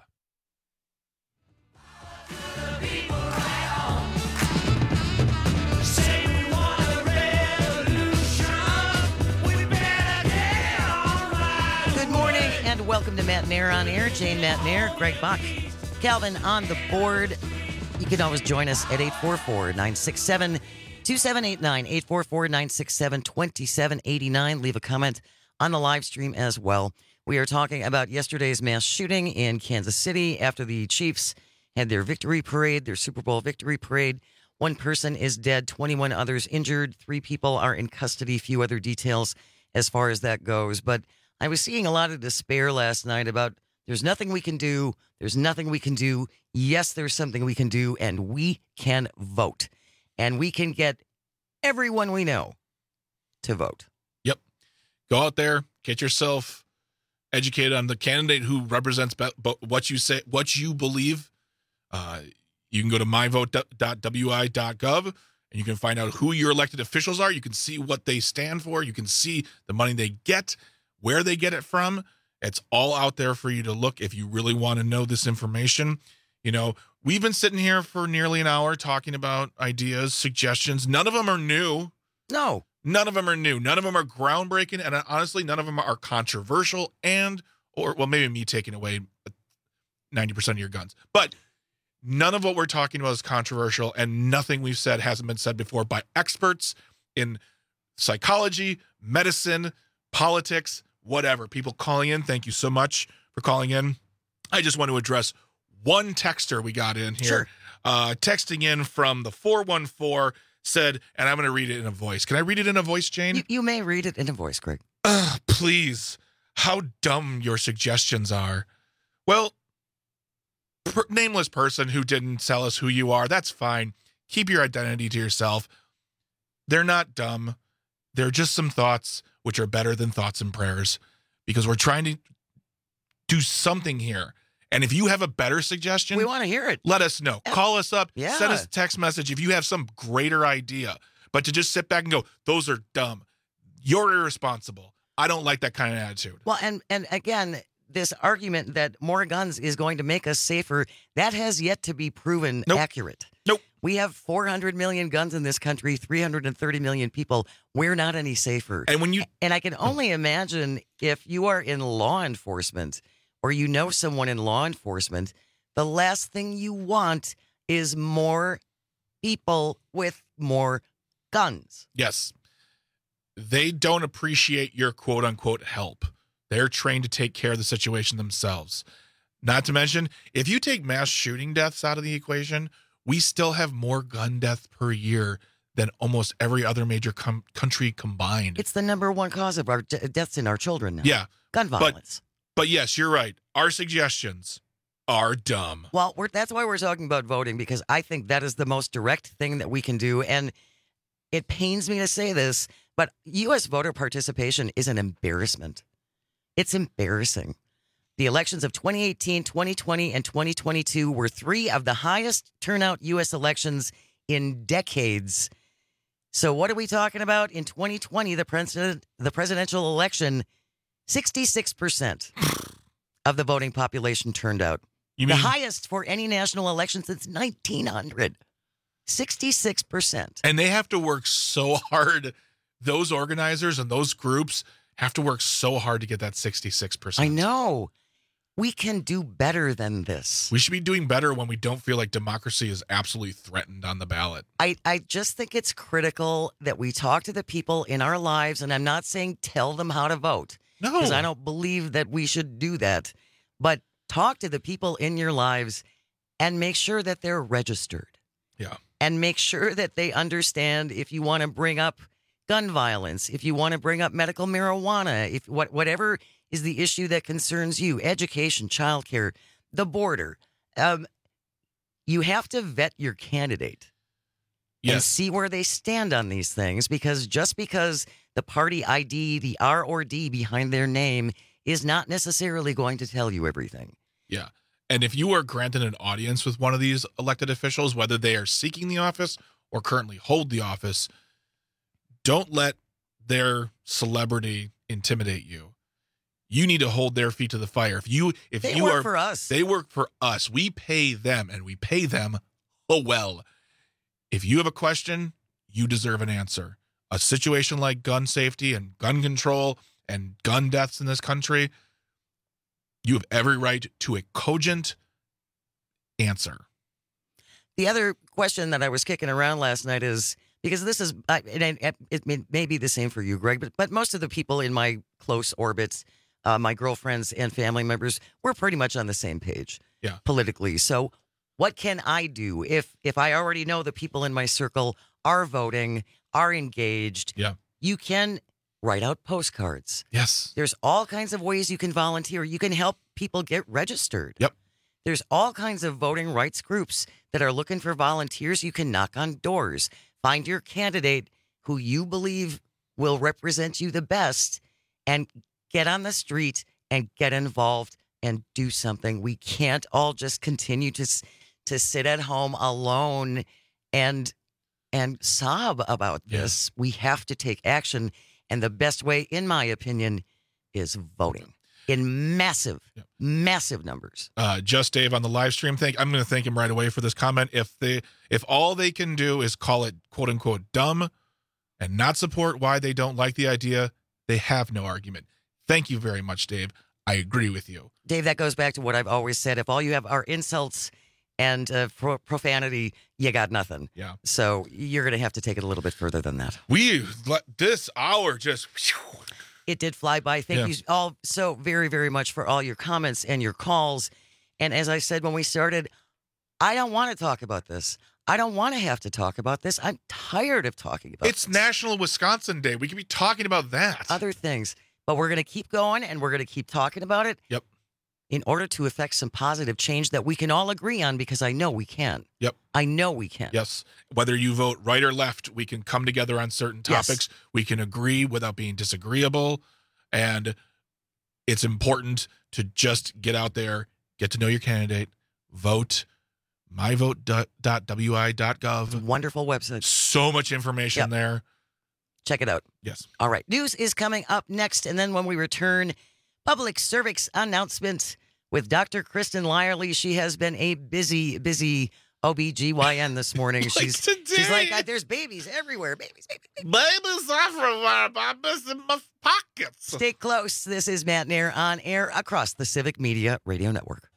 Good morning and welcome to Matt Nair on Air. Jane Matt Nair, Greg Bach, Calvin on the board. You can always join us at eight four four, nine six seven, two seven eight nine, eight four four, nine six seven, two seven eight nine. Leave a comment on the live stream as well. We are talking about yesterday's mass shooting in Kansas City after the Chiefs had their victory parade, their Super Bowl victory parade. One person is dead, twenty-one others injured. Three people are in custody. Few other details as far as that goes. But I was seeing a lot of despair last night about there's nothing we can do. There's nothing we can do. Yes, there's something we can do, and we can vote. And we can get everyone we know to vote. Yep. Go out there, get yourself educated on the candidate who represents be- what you say, what you believe. Uh, you can go to my vote dot w i dot gov and you can find out who your elected officials are. You can see what they stand for. You can see the money they get, where they get it from. It's all out there for you to look if you really want to know this information. You know, we've been sitting here for nearly an hour talking about ideas, suggestions. None of them are new. No. None of them are new. None of them are groundbreaking. And honestly, none of them are controversial and, or, well, maybe me taking away ninety percent of your guns. But none of what we're talking about is controversial, and nothing we've said hasn't been said before by experts in psychology, medicine, politics, whatever. People calling in, thank you so much for calling in. I just want to address one texter we got in here. Sure. Uh, texting in from the four one four said, and I'm going to read it in a voice. Can I read it in a voice, Jane? You, you may read it in a voice, Greg. Uh, please. How dumb your suggestions are. Well, per- nameless person who didn't tell us who you are, that's fine. Keep your identity to yourself. They're not dumb. They're just some thoughts which are better than thoughts and prayers, because we're trying to do something here. And if you have a better suggestion, we want to hear it. Let us know. Yeah. Call us up. Yeah. Send us a text message if you have some greater idea. But to just sit back and go, those are dumb. You're irresponsible. I don't like that kind of attitude. Well, and, and again, this argument that more guns is going to make us safer, that has yet to be proven nope. accurate. Nope. We have four hundred million guns in this country, three hundred thirty million people. We're not any safer. And when you And I can only imagine if you are in law enforcement or you know someone in law enforcement, the last thing you want is more people with more guns. Yes. They don't appreciate your quote unquote help. They're trained to take care of the situation themselves. Not to mention, if you take mass shooting deaths out of the equation, we still have more gun deaths per year than almost every other major com- country combined. It's the number one cause of our de- deaths in our children now. Yeah. Gun violence. But, but yes, you're right. Our suggestions are dumb. Well, we're, that's why we're talking about voting, because I think that is the most direct thing that we can do. And it pains me to say this, but U S voter participation is an embarrassment. It's embarrassing. The elections of twenty eighteen, twenty twenty, and twenty twenty-two were three of the highest turnout U S elections in decades. So what are we talking about? In twenty twenty, the president, the presidential election, sixty-six percent of the voting population turned out. You the mean, highest for any national election since nineteen hundred. sixty-six percent. And they have to work so hard, those organizers and those groups, have to work so hard to get that sixty-six percent. I know. We can do better than this. We should be doing better when we don't feel like democracy is absolutely threatened on the ballot. I, I just think it's critical that we talk to the people in our lives, and I'm not saying tell them how to vote. No. Because I don't believe that we should do that. But talk to the people in your lives and make sure that they're registered. Yeah. And make sure that they understand if you want to bring up gun violence, if you want to bring up medical marijuana, if what whatever is the issue that concerns you, education, childcare, the border. Um, you have to vet your candidate yes. and see where they stand on these things, because just because the party I D, the R or D behind their name is not necessarily going to tell you everything. Yeah. And if you are granted an audience with one of these elected officials, whether they are seeking the office or currently hold the office, don't let their celebrity intimidate you. You need to hold their feet to the fire. If you, if they you work are, for us. They work for us. We pay them, and we pay them oh well. If you have a question, you deserve an answer. A situation like gun safety and gun control and gun deaths in this country, you have every right to a cogent answer. The other question that I was kicking around last night is, because this is, uh, it, it may be the same for you, Greg, but, but most of the people in my close orbits, uh, my girlfriends and family members, we're pretty much on the same page yeah. politically. So what can I do if if I already know the people in my circle are voting, are engaged? Yeah. You can write out postcards. Yes. There's all kinds of ways you can volunteer. You can help people get registered. Yep. There's all kinds of voting rights groups that are looking for volunteers. You can knock on doors. Find your candidate who you believe will represent you the best and get on the street and get involved and do something. We can't all just continue to to sit at home alone and and sob about this. Yeah. We have to take action. And the best way, in my opinion, is voting in massive, yep. massive numbers. Uh, Just Dave on the live stream. Thank, I'm going to thank him right away for this comment. If they, if all they can do is call it "quote unquote" dumb and not support why they don't like the idea, they have no argument. Thank you very much, Dave. I agree with you, Dave. That goes back to what I've always said. If all you have are insults and uh, pro- profanity, you got nothing. Yeah. So you're going to have to take it a little bit further than that. We this hour just. Whew. It did fly by. Thank yeah. you all so very, very much for all your comments and your calls. And as I said when we started, I don't want to talk about this. I don't want to have to talk about this. I'm tired of talking about it's this. National Wisconsin Day. We could be talking about that. Other things. But we're going to keep going, and we're going to keep talking about it. Yep. In order to affect some positive change that we can all agree on, because I know we can. Yep. I know we can. Yes. Whether you vote right or left, we can come together on certain topics. Yes. We can agree without being disagreeable. And it's important to just get out there, get to know your candidate, vote. my vote dot w i dot gov. Wonderful website. So much information yep. there. Check it out. Yes. All right. News is coming up next. And then when we return, public cervix announcement with Doctor Kristen Lyerly. She has been a busy, busy O B G Y N this morning. like she's today. she's like, there's babies everywhere. Babies, babies, babies. Babies everywhere. Babies in my pockets. Stay close. This is Matt Nair on air across the Civic Media Radio Network.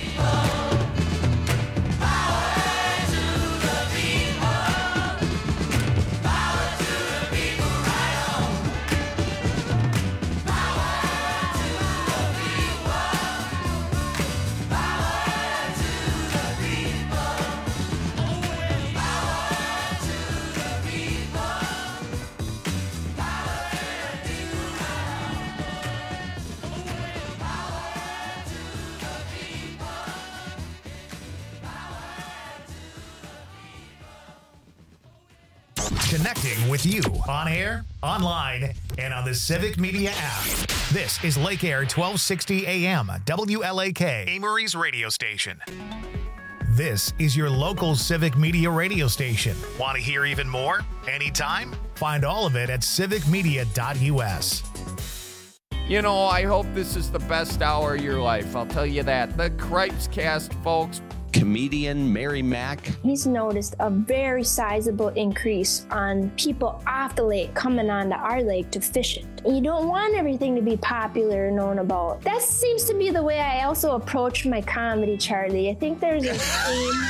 Connecting with you on air, online, and on the Civic Media app. This is Lake Air twelve sixty A M, W L A K, Amory's radio station. This is your local Civic Media radio station. Want to hear even more? Anytime? Find all of it at civic media dot u s. You know, I hope this is the best hour of your life. I'll tell you that. The Cripes Cast, folks, comedian Mary Mack. He's noticed a very sizable increase on people off the lake coming onto our lake to fish it. You don't want everything to be popular and known about. That seems to be the way I also approach my comedy, Charlie. I think there's a theme.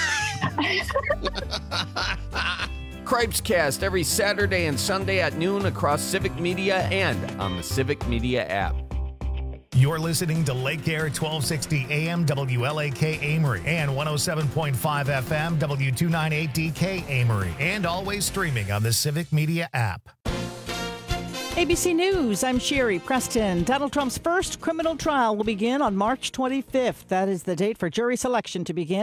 Cripescast every Saturday and Sunday at noon across Civic Media and on the Civic Media app. You're listening to Lake Air twelve sixty A M W L A K Amory and one oh seven point five F M W two ninety-eight D K Amory, and always streaming on the Civic Media app. A B C News, I'm Sherry Preston. Donald Trump's first criminal trial will begin on March twenty-fifth. That is the date for jury selection to begin.